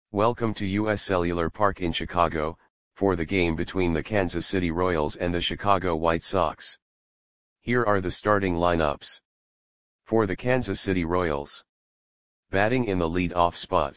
Welcome to US Cellular Park in Chicago, for the game between the Kansas City Royals and the Chicago White Sox. Here are the starting lineups. For the Kansas City Royals. Batting in the lead-off spot.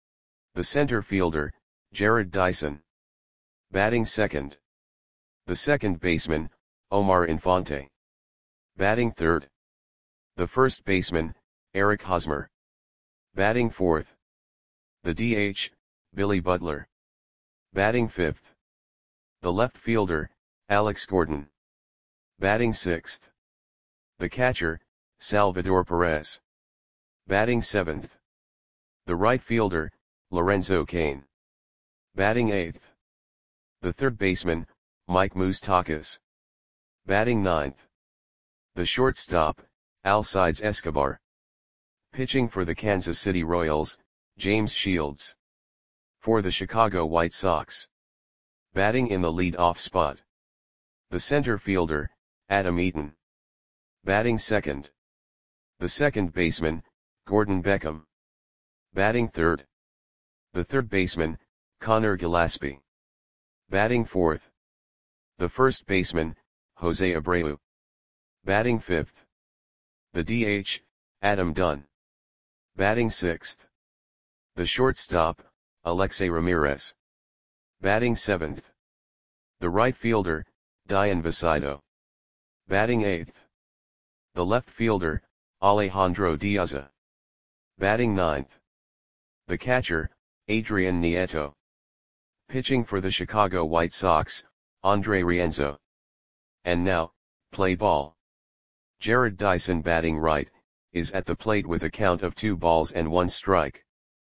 The center fielder, Jarrod Dyson. Batting second. The second baseman, Omar Infante. Batting third. The first baseman, Eric Hosmer. Batting fourth. The DH, Billy Butler. Batting fifth. The left fielder, Alex Gordon. Batting sixth. The catcher, Salvador Perez. Batting seventh. The right fielder, Lorenzo Cain. Batting eighth. The third baseman, Mike Moustakas. Batting ninth. The shortstop, Alcides Escobar. Pitching for the Kansas City Royals, James Shields. For the Chicago White Sox. Batting in the lead-off spot. The center fielder, Adam Eaton. Batting second. The second baseman, Gordon Beckham. Batting third. The third baseman, Conor Gillaspie. Batting fourth. The first baseman, Jose Abreu. Batting fifth. The DH, Adam Dunn. Batting sixth. The shortstop, Alexei Ramirez. Batting seventh. The right fielder, Dayan Vicito. Batting eighth. The left fielder, Alejandro Diaza. Batting ninth. The catcher, Adrian Nieto. Pitching for the Chicago White Sox, Andre Rienzo. And now, play ball. Jarrod Dyson batting right, is at the plate with a count of 2 balls and 1 strike.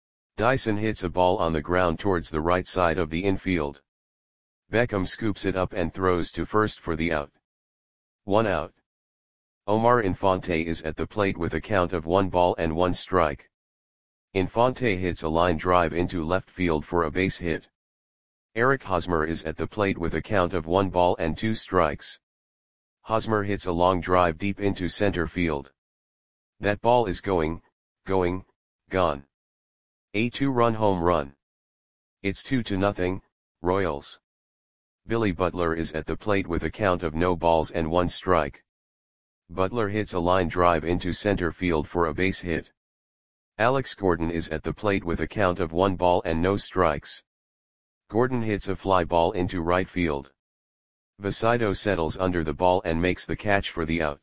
Dyson hits a ball on the ground towards the right side of the infield. Beckham scoops it up and throws to first for the out. 1 out. Omar Infante is at the plate with a count of 1 ball and 1 strike. Infante hits a line drive into left field for a base hit. Eric Hosmer is at the plate with a count of 1 ball and 2 strikes. Hosmer hits a long drive deep into center field. That ball is gone. A 2-run home run. It's 2-0, Royals. Billy Butler is at the plate with a count of no balls and 1 strike. Butler hits a line drive into center field for a base hit. Alex Gordon is at the plate with a count of 1 ball and no strikes. Gordon hits a fly ball into right field. Vicito settles under the ball and makes the catch for the out.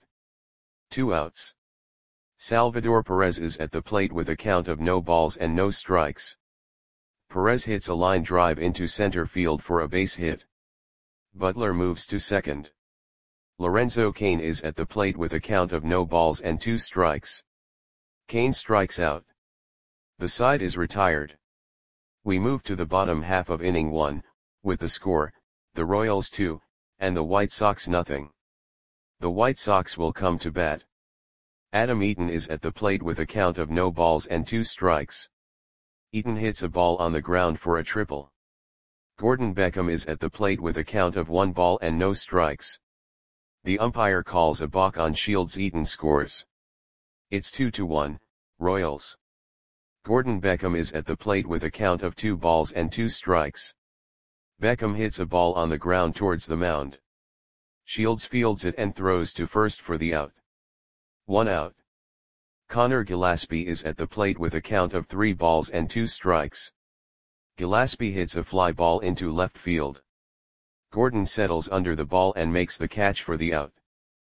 2 outs. Salvador Perez is at the plate with a count of no balls and no strikes. Perez hits a line drive into center field for a base hit. Butler moves to second. Lorenzo Cain is at the plate with a count of no balls and 2 strikes. Cain strikes out. The side is retired. We move to the bottom half of inning 1, with the score, the Royals 2, and the White Sox nothing. The White Sox will come to bat. Adam Eaton is at the plate with a count of no balls and 2 strikes. Eaton hits a ball on the ground for a triple. Gordon Beckham is at the plate with a count of 1 ball and no strikes. The umpire calls a balk on Shields. Eaton scores. It's 2-1, Royals. Gordon Beckham is at the plate with a count of 2 balls and 2 strikes. Beckham hits a ball on the ground towards the mound. Shields fields it and throws to first for the out. 1 out. Conor Gillaspie is at the plate with a count of 3 balls and 2 strikes. Gillaspie hits a fly ball into left field. Gordon settles under the ball and makes the catch for the out.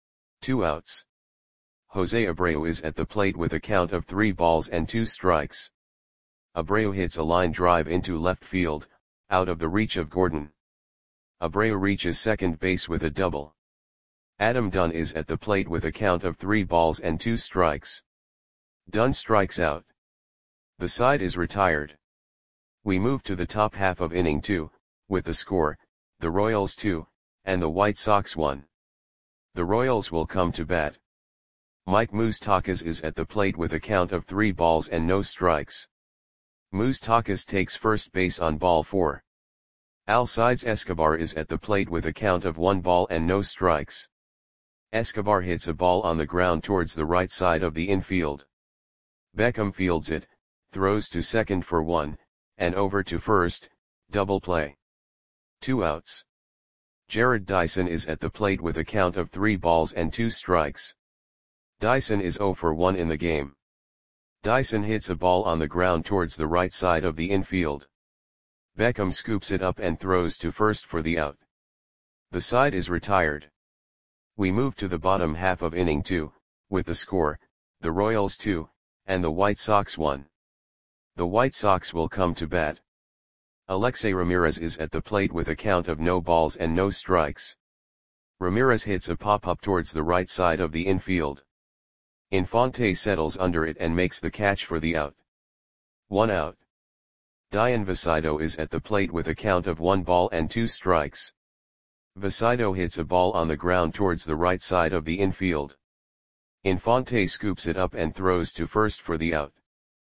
2 outs. Jose Abreu is at the plate with a count of 3 balls and 2 strikes. Abreu hits a line drive into left field, out of the reach of Gordon. Abreu reaches second base with a double. Adam Dunn is at the plate with a count of 3 balls and 2 strikes. Dunn strikes out. The side is retired. We move to the top half of inning 2, with the score, the Royals 2, and the White Sox 1. The Royals will come to bat. Mike Moustakas is at the plate with a count of 3 balls and no strikes. Moustakas takes first base on ball 4. Alcides Escobar is at the plate with a count of 1 ball and no strikes. Escobar hits a ball on the ground towards the right side of the infield. Beckham fields it, throws to second for 1, and over to first, double play. 2 outs. Jared Dyson is at the plate with a count of 3 balls and 2 strikes. Dyson is 0 for 1 in the game. Dyson hits a ball on the ground towards the right side of the infield. Beckham scoops it up and throws to first for the out. The side is retired. We move to the bottom half of inning 2, with the score, the Royals 2, and the White Sox 1. The White Sox will come to bat. Alexei Ramirez is at the plate with a count of no balls and no strikes. Ramirez hits a pop-up towards the right side of the infield. Infante settles under it and makes the catch for the out. 1 out. Dian Vasido is at the plate with a count of 1 ball and 2 strikes. Vasido hits a ball on the ground towards the right side of the infield. Infante scoops it up and throws to first for the out.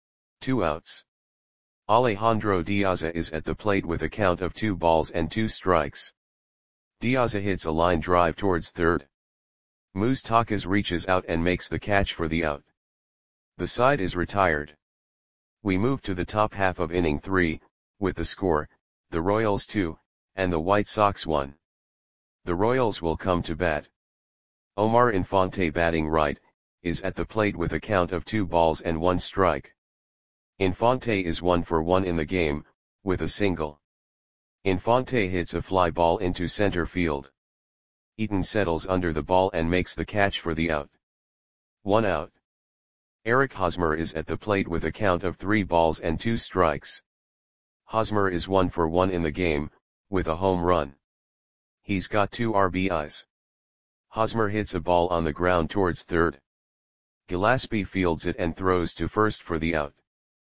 2 outs. Alejandro Diaza is at the plate with a count of 2 balls and 2 strikes. Diaza hits a line drive towards third. Moustakas reaches out and makes the catch for the out. The side is retired. We move to the top half of inning 3, with the score, the Royals 2, and the White Sox 1. The Royals will come to bat. Omar Infante, batting right, is at the plate with a count of 2 balls and 1 strike. Infante is 1 for 1 in the game, with a single. Infante hits a fly ball into center field. Eaton settles under the ball and makes the catch for the out. 1 out. Eric Hosmer is at the plate with a count of 3 balls and 2 strikes. Hosmer is 1 for 1 in the game, with a home run. He's got 2 RBIs. Hosmer hits a ball on the ground towards third. Gillespie fields it and throws to first for the out.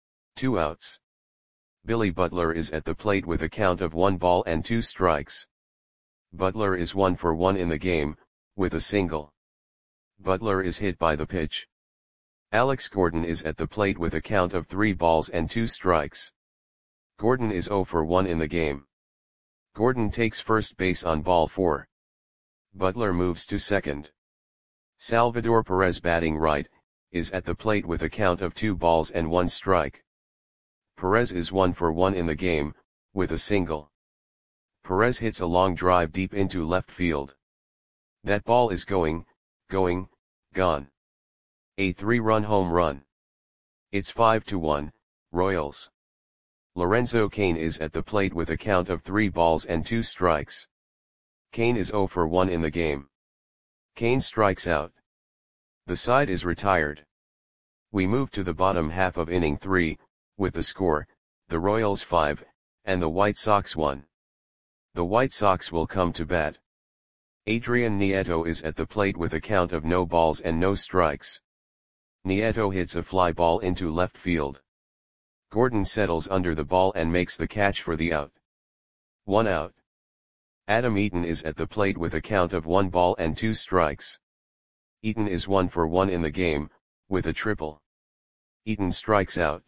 2 outs. Billy Butler is at the plate with a count of 1 ball and 2 strikes. Butler is 1 for 1 in the game, with a single. Butler is hit by the pitch. Alex Gordon is at the plate with a count of 3 balls and 2 strikes. Gordon is 0 for 1 in the game. Gordon takes first base on ball 4. Butler moves to second. Salvador Perez, batting right, is at the plate with a count of 2 balls and 1 strike. Perez is 1 for 1 in the game, with a single. Perez hits a long drive deep into left field. That ball is gone. A 3-run home run. It's 5-1, Royals. Lorenzo Cain is at the plate with a count of 3 balls and 2 strikes. Cain is 0 for 1 in the game. Cain strikes out. The side is retired. We move to the bottom half of inning 3, with the score, the Royals 5, and the White Sox 1. The White Sox will come to bat. Adrian Nieto is at the plate with a count of no balls and no strikes. Nieto hits a fly ball into left field. Gordon settles under the ball and makes the catch for the out. 1 out. Adam Eaton is at the plate with a count of 1 ball and 2 strikes. Eaton is 1 for 1 in the game, with a triple. Eaton strikes out.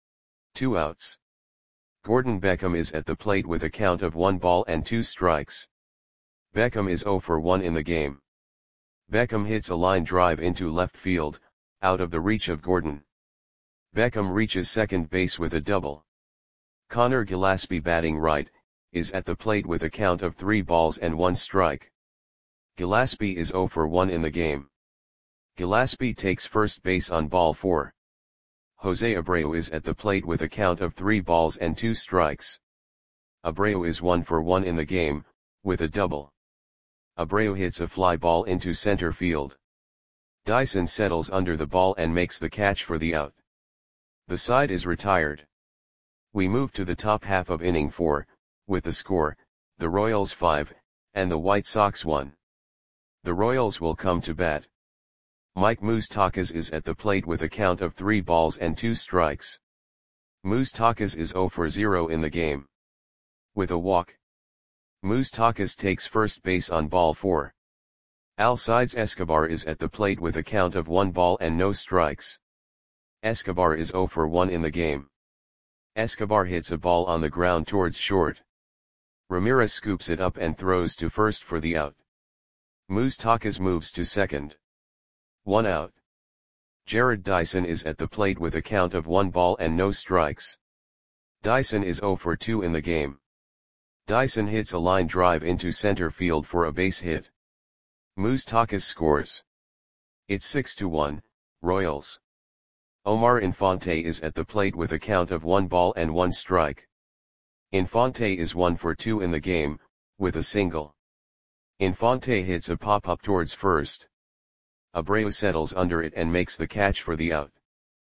2 outs. Gordon Beckham is at the plate with a count of 1 ball and 2 strikes. Beckham is 0 for 1 in the game. Beckham hits a line drive into left field, out of the reach of Gordon. Beckham reaches second base with a double. Connor Gillespie, batting right, is at the plate with a count of 3 balls and 1 strike. Gillespie is 0 for 1 in the game. Gillespie takes first base on ball 4. Jose Abreu is at the plate with a count of 3 balls and 2 strikes. Abreu is 1 for 1 in the game, with a double. Abreu hits a fly ball into center field. Dyson settles under the ball and makes the catch for the out. The side is retired. We move to the top half of inning 4, with the score, the Royals 5, and the White Sox 1. The Royals will come to bat. Mike Moustakas is at the plate with a count of 3 balls and 2 strikes. Moustakas is 0 for 0 in the game. With a walk. Moustakas takes first base on ball 4. Alcides Escobar is at the plate with a count of 1 ball and no strikes. Escobar is 0 for 1 in the game. Escobar hits a ball on the ground towards short. Ramirez scoops it up and throws to first for the out. Moustakas moves to second. 1 out. Jared Dyson is at the plate with a count of 1 ball and no strikes. Dyson is 0 for 2 in the game. Dyson hits a line drive into center field for a base hit. Moustakas scores. It's 6-1, Royals. Omar Infante is at the plate with a count of 1 ball and 1 strike. Infante is 1 for 2 in the game, with a single. Infante hits a pop-up towards first. Abreu settles under it and makes the catch for the out.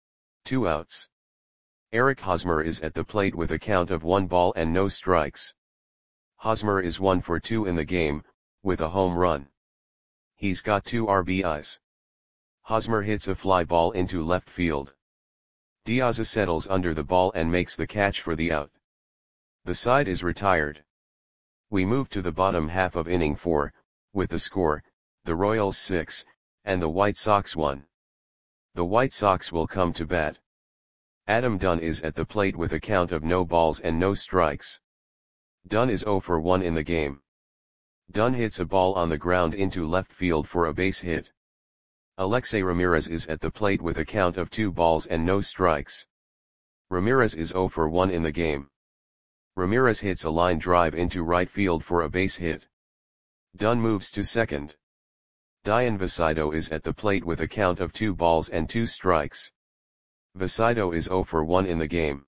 2 outs. Eric Hosmer is at the plate with a count of 1 ball and no strikes. Hosmer is 1 for 2 in the game, with a home run. He's got 2 RBIs. Hosmer hits a fly ball into left field. Diaz settles under the ball and makes the catch for the out. The side is retired. We move to the bottom half of inning 4, with the score, the Royals 6, and the White Sox 1. The White Sox will come to bat. Adam Dunn is at the plate with a count of no balls and no strikes. Dunn is 0 for 1 in the game. Dunn hits a ball on the ground into left field for a base hit. Alexei Ramirez is at the plate with a count of 2 balls and no strikes. Ramirez is 0 for 1 in the game. Ramirez hits a line drive into right field for a base hit. Dunn moves to second. Dian Vasido is at the plate with a count of 2 balls and 2 strikes. Vasido is 0 for 1 in the game.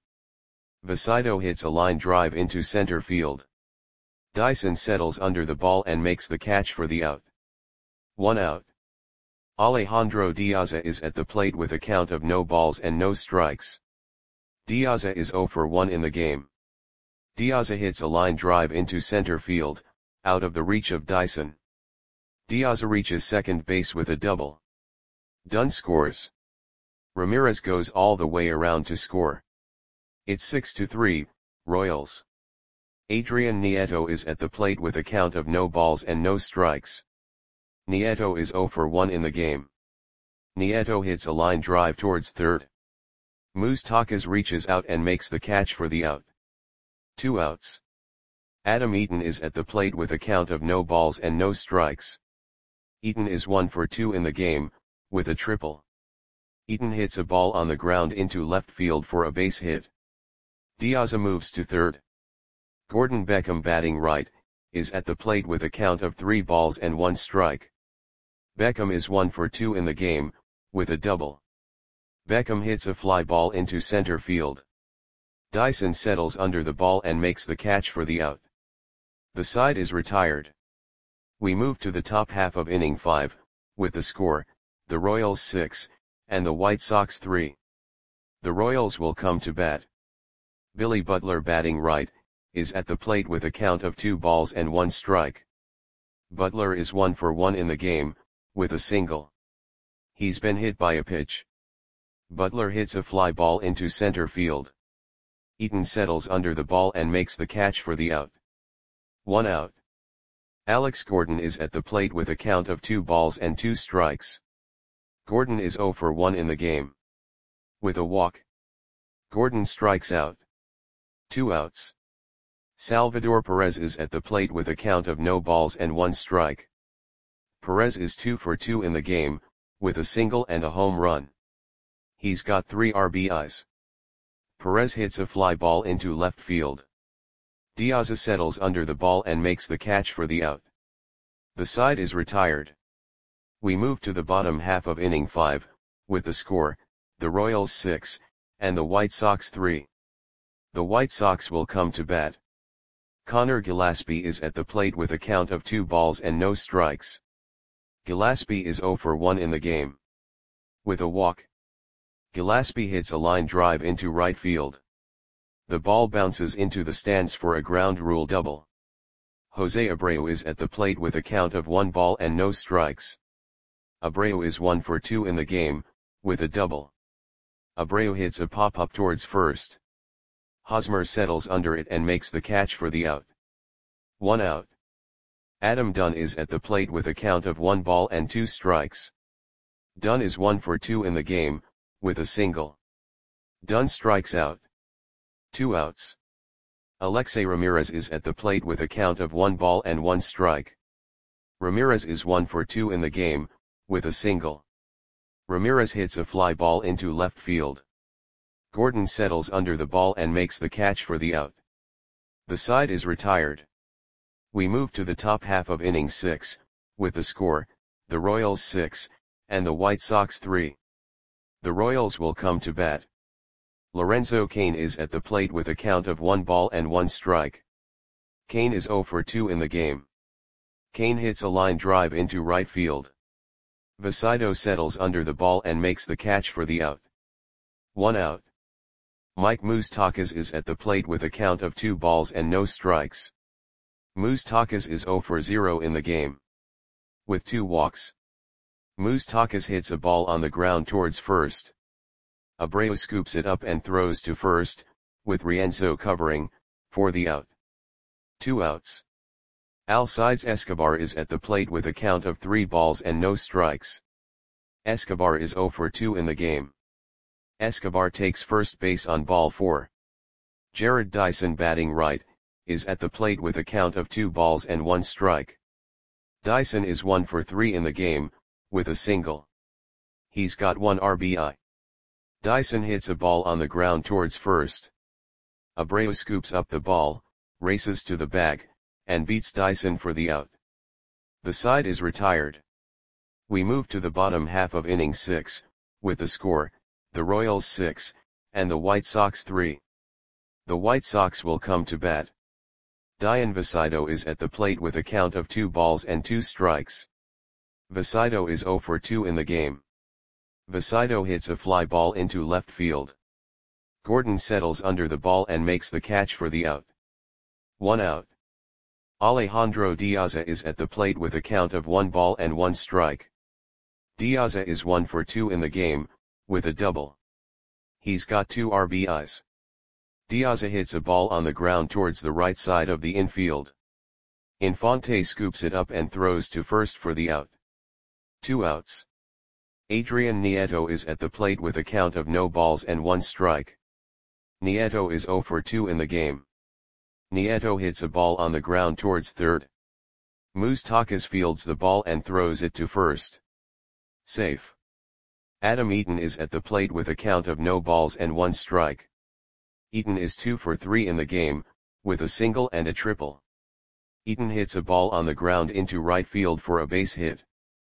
Vasido hits a line drive into center field. Dyson settles under the ball and makes the catch for the out. 1 out. Alejandro Diaz is at the plate with a count of no balls and no strikes. Diaz is 0 for 1 in the game. Diaz hits a line drive into center field, out of the reach of Dyson. Diaz reaches second base with a double. Dunn scores. Ramirez goes all the way around to score. It's 6-3, Royals. Adrian Nieto is at the plate with a count of no balls and no strikes. Nieto is 0 for 1 in the game. Nieto hits a line drive towards third. Moustakas reaches out and makes the catch for the out. 2 outs. Adam Eaton is at the plate with a count of no balls and no strikes. Eaton is 1 for 2 in the game, with a triple. Eaton hits a ball on the ground into left field for a base hit. Diaz moves to third. Gordon Beckham, batting right, is at the plate with a count of 3 balls and 1 strike. Beckham is 1 for 2 in the game, with a double. Beckham hits a fly ball into center field. Dyson settles under the ball and makes the catch for the out. The side is retired. We move to the top half of inning 5, with the score, the Royals 6, and the White Sox 3. The Royals will come to bat. Billy Butler, batting right, is at the plate with a count of 2 balls and 1 strike. Butler is 1 for 1 in the game, with a single. He's been hit by a pitch. Butler hits a fly ball into center field. Eaton settles under the ball and makes the catch for the out. 1 out. Alex Gordon is at the plate with a count of 2 balls and 2 strikes. Gordon is 0 for 1 in the game. With a walk. Gordon strikes out. 2 outs. Salvador Perez is at the plate with a count of no balls and 1 strike. Perez is 2 for 2 in the game, with a single and a home run. He's got 3 RBIs. Perez hits a fly ball into left field. Diaz settles under the ball and makes the catch for the out. The side is retired. We move to the bottom half of inning 5, with the score, the Royals 6, and the White Sox 3. The White Sox will come to bat. Connor Gillaspie is at the plate with a count of 2 balls and no strikes. Gillaspie is 0 for 1 in the game. With a walk. Gillaspie hits a line drive into right field. The ball bounces into the stands for a ground rule double. Jose Abreu is at the plate with a count of 1 ball and no strikes. Abreu is 1 for 2 in the game, with a double. Abreu hits a pop-up towards first. Hosmer settles under it and makes the catch for the out. 1 out. Adam Dunn is at the plate with a count of 1 ball and 2 strikes. Dunn is 1 for 2 in the game, with a single. Dunn strikes out. 2 outs. Alexei Ramirez is at the plate with a count of 1 ball and 1 strike. Ramirez is 1 for 2 in the game, with a single. Ramirez hits a fly ball into left field. Gordon settles under the ball and makes the catch for the out. The side is retired. We move to the top half of inning 6, with the score, the Royals 6, and the White Sox 3. The Royals will come to bat. Lorenzo Cain is at the plate with a count of 1 ball and 1 strike. Cain is 0 for 2 in the game. Cain hits a line drive into right field. Vasido settles under the ball and makes the catch for the out. 1 out. Mike Moustakas is at the plate with a count of 2 balls and no strikes. Moustakas is 0 for 0 in the game. With 2 walks. Moustakas hits a ball on the ground towards first. Abreu scoops it up and throws to first, with Rienzo covering, for the out. 2 outs. Alcides Escobar is at the plate with a count of 3 balls and no strikes. Escobar is 0 for 2 in the game. Escobar takes first base on ball 4. Jared Dyson, batting right, is at the plate with a count of 2 balls and 1 strike. Dyson is 1 for 3 in the game, with a single. He's got 1 RBI. Dyson hits a ball on the ground towards first. Abreu scoops up the ball, races to the bag, and beats Dyson for the out. The side is retired. We move to the bottom half of inning 6, with the score, the Royals 6, and the White Sox 3. The White Sox will come to bat. Dian Vasido is at the plate with a count of 2 balls and 2 strikes. Vasido is 0 for 2 in the game. Vasido hits a fly ball into left field. Gordon settles under the ball and makes the catch for the out. 1 out. Alejandro Diaza is at the plate with a count of 1 ball and 1 strike. Diaza is 1 for 2 in the game, with a double. He's got 2 RBIs. Diaza hits a ball on the ground towards the right side of the infield. Infante scoops it up and throws to first for the out. 2 outs. Adrian Nieto is at the plate with a count of no balls and 1 strike. Nieto is 0 for 2 in the game. Nieto hits a ball on the ground towards third. Moustakas fields the ball and throws it to first. Safe. Adam Eaton is at the plate with a count of no balls and 1 strike. Eaton is 2 for 3 in the game, with a single and a triple. Eaton hits a ball on the ground into right field for a base hit.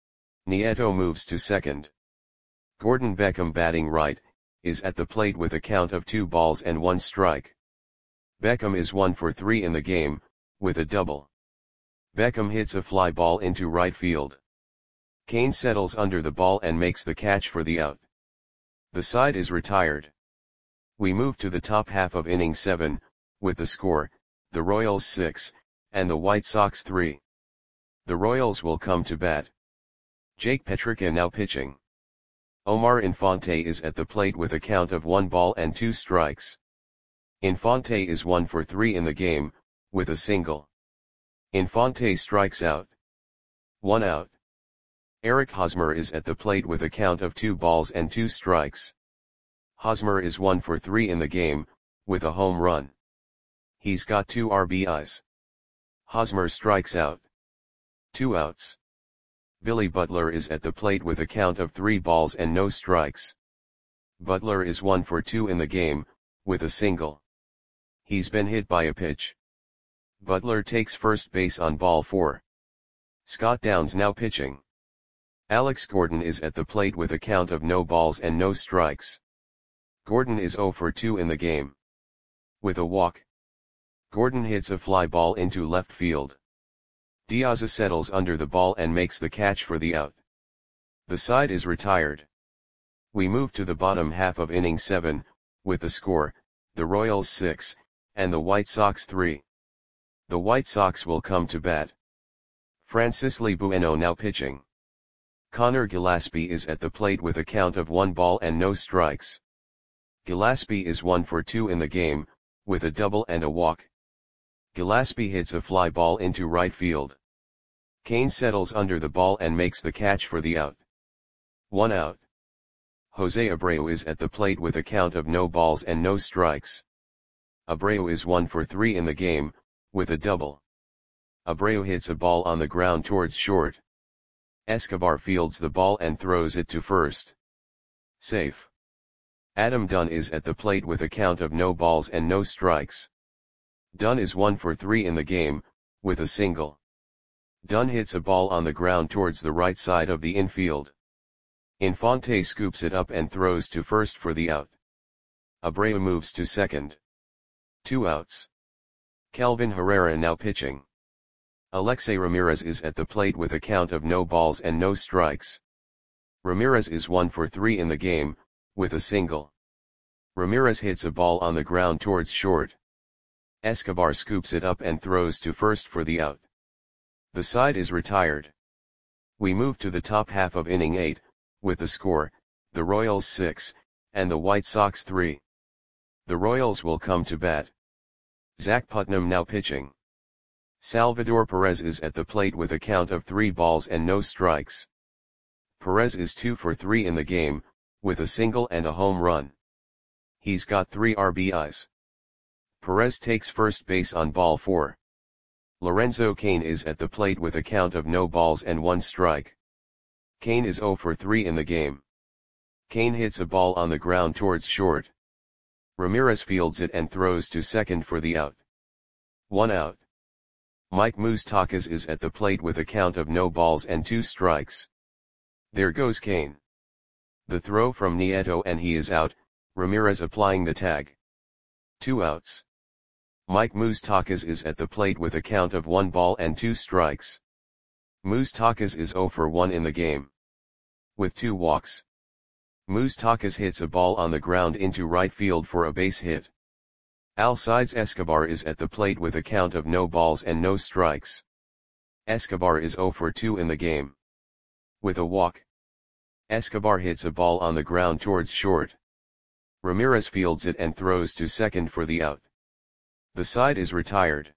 Nieto moves to second. Gordon Beckham, batting right, is at the plate with a count of 2 balls and 1 strike. Beckham is 1 for 3 in the game, with a double. Beckham hits a fly ball into right field. Cain settles under the ball and makes the catch for the out. The side is retired. We move to the top half of inning 7, with the score, the Royals 6, and the White Sox 3. The Royals will come to bat. Jake Petricka now pitching. Omar Infante is at the plate with a count of 1 ball and 2 strikes. Infante is 1 for 3 in the game, with a single. Infante strikes out. 1 out. Eric Hosmer is at the plate with a count of 2 balls and 2 strikes. Hosmer is 1 for 3 in the game, with a home run. He's got 2 RBIs. Hosmer strikes out. 2 outs. Billy Butler is at the plate with a count of 3 balls and no strikes. Butler is 1 for 2 in the game, with a single. He's been hit by a pitch. Butler takes first base on ball 4. Scott Downs now pitching. Alex Gordon is at the plate with a count of no balls and no strikes. Gordon is 0 for 2 in the game. With a walk. Gordon hits a fly ball into left field. Diaza settles under the ball and makes the catch for the out. The side is retired. We move to the bottom half of inning 7, with the score, the Royals 6, and the White Sox 3. The White Sox will come to bat. Francisly Bueno now pitching. Connor Gillaspie is at the plate with a count of 1 ball and no strikes. Gillaspie is 1 for 2 in the game, with a double and a walk. Gillaspie hits a fly ball into right field. Cain settles under the ball and makes the catch for the out. 1 out. Jose Abreu is at the plate with a count of no balls and no strikes. Abreu is 1 for 3 in the game, with a double. Abreu hits a ball on the ground towards short. Escobar fields the ball and throws it to first. Safe. Adam Dunn is at the plate with a count of no balls and no strikes. Dunn is 1 for 3 in the game, with a single. Dunn hits a ball on the ground towards the right side of the infield. Infante scoops it up and throws to first for the out. Abreu moves to second. 2 outs. Kelvin Herrera now pitching. Alexei Ramirez is at the plate with a count of no balls and no strikes. Ramirez is 1 for 3 in the game, with a single. Ramirez hits a ball on the ground towards short. Escobar scoops it up and throws to first for the out. The side is retired. We move to the top half of inning 8, with the score, the Royals 6, and the White Sox 3. The Royals will come to bat. Zach Putnam now pitching. Salvador Perez is at the plate with a count of 3 balls and no strikes. Perez is 2 for 3 in the game, with a single and a home run. He's got 3 RBIs. Perez takes first base on ball 4. Lorenzo Cain is at the plate with a count of no balls and 1 strike. Cain is 0 for 3 in the game. Cain hits a ball on the ground towards short. Ramirez fields it and throws to second for the out. 1 out. Mike Moustakas is at the plate with a count of no balls and 2 strikes. There goes Cain. The throw from Nieto and he is out, Ramirez applying the tag. 2 outs. Mike Moustakas is at the plate with a count of 1 ball and 2 strikes. Moustakas is 0 for 1 in the game. With 2 walks. Moustakas hits a ball on the ground into right field for a base hit. Alcides Escobar is at the plate with a count of no balls and no strikes. Escobar is 0 for 2 in the game. With a walk. Escobar hits a ball on the ground towards short. Ramirez fields it and throws to second for the out. The side is retired.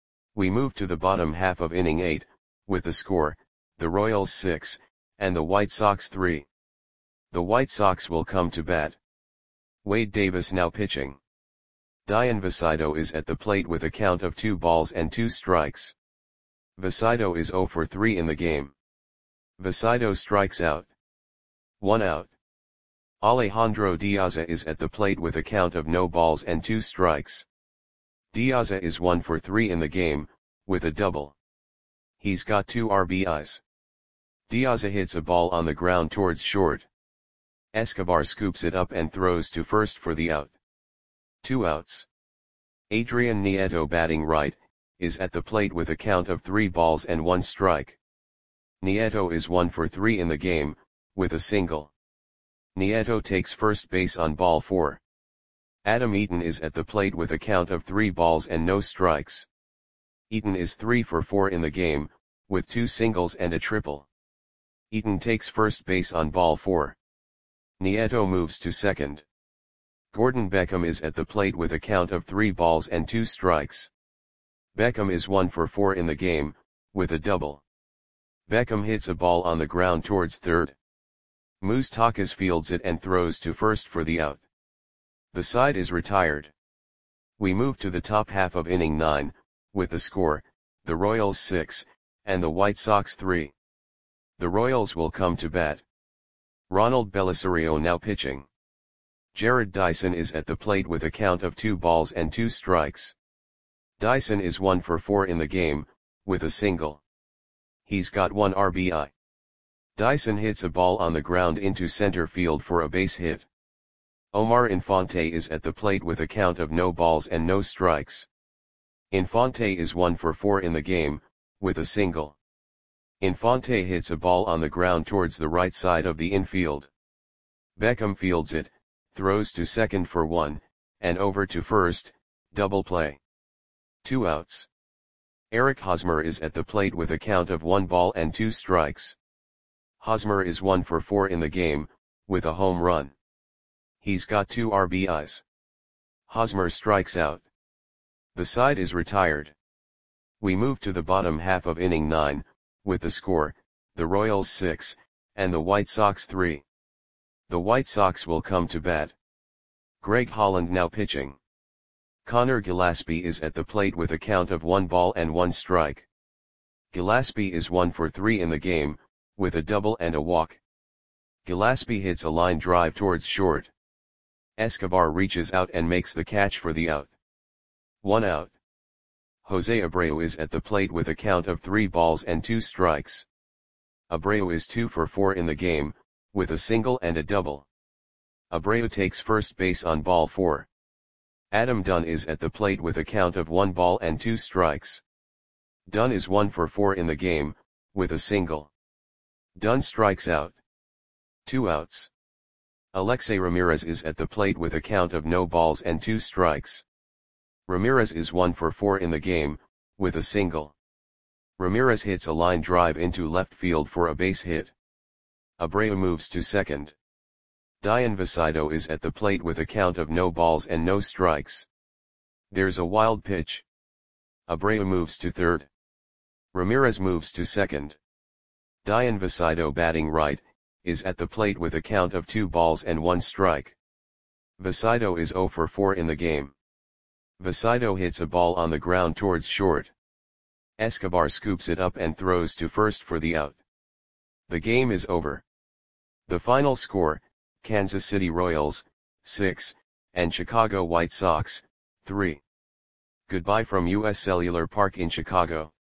We move to the bottom half of inning 8, with the score, the Royals 6, and the White Sox 3. The White Sox will come to bat. Wade Davis now pitching. Dayan Vicito is at the plate with a count of 2 balls and 2 strikes. Vicito is 0 for 3 in the game. Vicito strikes out. 1 out. Alejandro Diaza is at the plate with a count of no balls and 2 strikes. Diaza is 1 for 3 in the game, with a double. He's got 2 RBIs. Diaza hits a ball on the ground towards short. Escobar scoops it up and throws to first for the out. 2 outs. Adrian Nieto batting right, is at the plate with a count of 3 balls and 1 strike. Nieto is 1 for 3 in the game, with a single. Nieto takes first base on ball 4. Adam Eaton is at the plate with a count of 3 balls and no strikes. Eaton is 3 for 4 in the game, with 2 singles and a triple. Eaton takes first base on ball 4. Nieto moves to second. Gordon Beckham is at the plate with a count of 3 balls and 2 strikes. Beckham is 1 for 4 in the game, with a double. Beckham hits a ball on the ground towards third. Moustakas fields it and throws to first for the out. The side is retired. We move to the top half of inning 9, with the score, the Royals 6, and the White Sox 3. The Royals will come to bat. Ronald Belisario now pitching. Jared Dyson is at the plate with a count of 2 balls and 2 strikes. Dyson is 1 for 4 in the game, with a single. He's got 1 RBI. Dyson hits a ball on the ground into center field for a base hit. Omar Infante is at the plate with a count of no balls and no strikes. Infante is 1 for 4 in the game, with a single. Infante hits a ball on the ground towards the right side of the infield. Beckham fields it, throws to second for 1, and over to first, double play. 2 outs. Eric Hosmer is at the plate with a count of 1 ball and 2 strikes. Hosmer is 1 for 4 in the game, with a home run. He's got 2 RBIs. Hosmer strikes out. The side is retired. We move to the bottom half of inning 9, with the score, the Royals 6, and the White Sox 3. The White Sox will come to bat. Greg Holland now pitching. Connor Gillaspie is at the plate with a count of 1 ball and 1 strike. Gillaspie is 1 for 3 in the game, with a double and a walk. Gillaspie hits a line drive towards short. Escobar reaches out and makes the catch for the out. 1 out. Jose Abreu is at the plate with a count of 3 balls and 2 strikes. Abreu is 2 for 4 in the game, with a single and a double. Abreu takes first base on ball 4. Adam Dunn is at the plate with a count of 1 ball and 2 strikes. Dunn is 1 for 4 in the game, with a single. Dunn strikes out. 2 outs. Alexei Ramirez is at the plate with a count of no balls and 2 strikes. Ramirez is 1 for 4 in the game, with a single. Ramirez hits a line drive into left field for a base hit. Abreu moves to second. Dayan Visado is at the plate with a count of no balls and no strikes. There's a wild pitch. Abreu moves to third. Ramirez moves to second. Dayan Visado, batting right, is at the plate with a count of 2 balls and 1 strike. Visado is 0 for 4 in the game. Visado hits a ball on the ground towards short. Escobar scoops it up and throws to first for the out. The game is over. The final score, Kansas City Royals, 6, and Chicago White Sox, 3. Goodbye from US Cellular Park in Chicago.